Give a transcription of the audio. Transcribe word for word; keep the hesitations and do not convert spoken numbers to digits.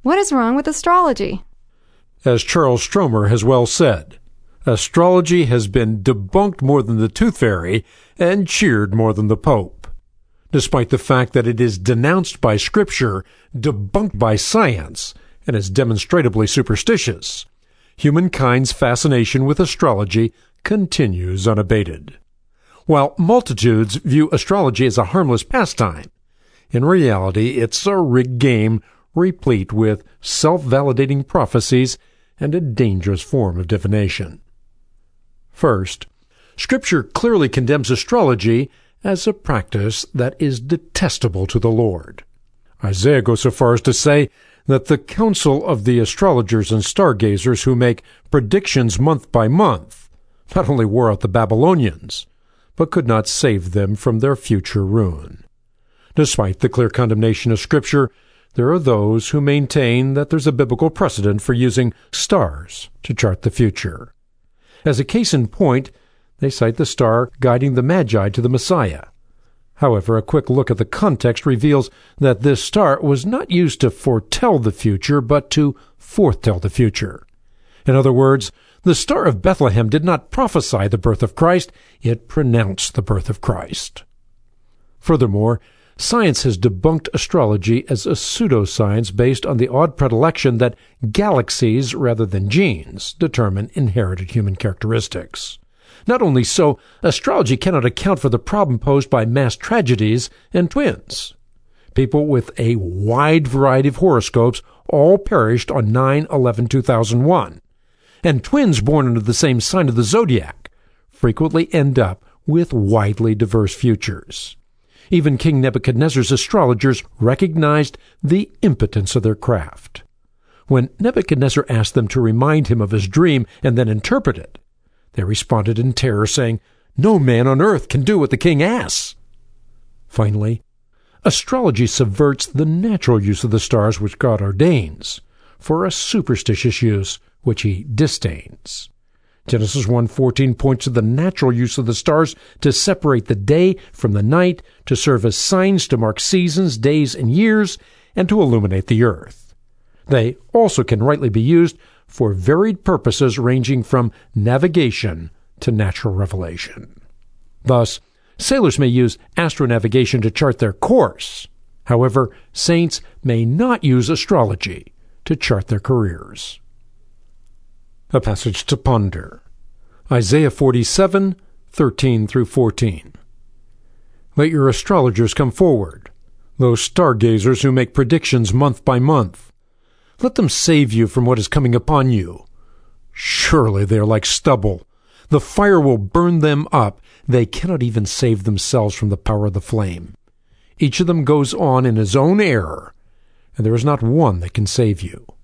What is wrong with astrology? As Charles Stromer has well said, astrology has been debunked more than the tooth fairy and cheered more than the Pope. Despite the fact that it is denounced by Scripture, debunked by science, and is demonstrably superstitious, humankind's fascination with astrology continues unabated. While multitudes view astrology as a harmless pastime, in reality it's a rigged game replete with self-validating prophecies and a dangerous form of divination. First, Scripture clearly condemns astrology as a practice that is detestable to the Lord. Isaiah goes so far as to say that the counsel of the astrologers and stargazers who make predictions month by month not only wore out the Babylonians, but could not save them from their future ruin. Despite the clear condemnation of Scripture, there are those who maintain that there's a biblical precedent for using stars to chart the future. As a case in point, they cite the star guiding the Magi to the Messiah. However, a quick look at the context reveals that this star was not used to foretell the future, but to foretell the future. In other words, the Star of Bethlehem did not prophesy the birth of Christ, it pronounced the birth of Christ. Furthermore, science has debunked astrology as a pseudoscience based on the odd predilection that galaxies rather than genes determine inherited human characteristics. Not only so, astrology cannot account for the problem posed by mass tragedies and twins. People with a wide variety of horoscopes all perished on nine eleven two thousand one, and twins born under the same sign of the zodiac frequently end up with widely diverse futures. Even King Nebuchadnezzar's astrologers recognized the impotence of their craft. When Nebuchadnezzar asked them to remind him of his dream and then interpret it, they responded in terror, saying, "No man on earth can do what the king asks." Finally, astrology subverts the natural use of the stars which God ordains for a superstitious use which he disdains. Genesis one fourteen points to the natural use of the stars to separate the day from the night, to serve as signs to mark seasons, days, and years, and to illuminate the earth. They also can rightly be used for varied purposes ranging from navigation to natural revelation. Thus, sailors may use astronavigation to chart their course. However, saints may not use astrology to chart their careers. A passage to ponder. Isaiah forty-seven, thirteen through fourteen. Let your astrologers come forward, those stargazers who make predictions month by month. Let them save you from what is coming upon you. Surely they are like stubble. The fire will burn them up. They cannot even save themselves from the power of the flame. Each of them goes on in his own error, and there is not one that can save you.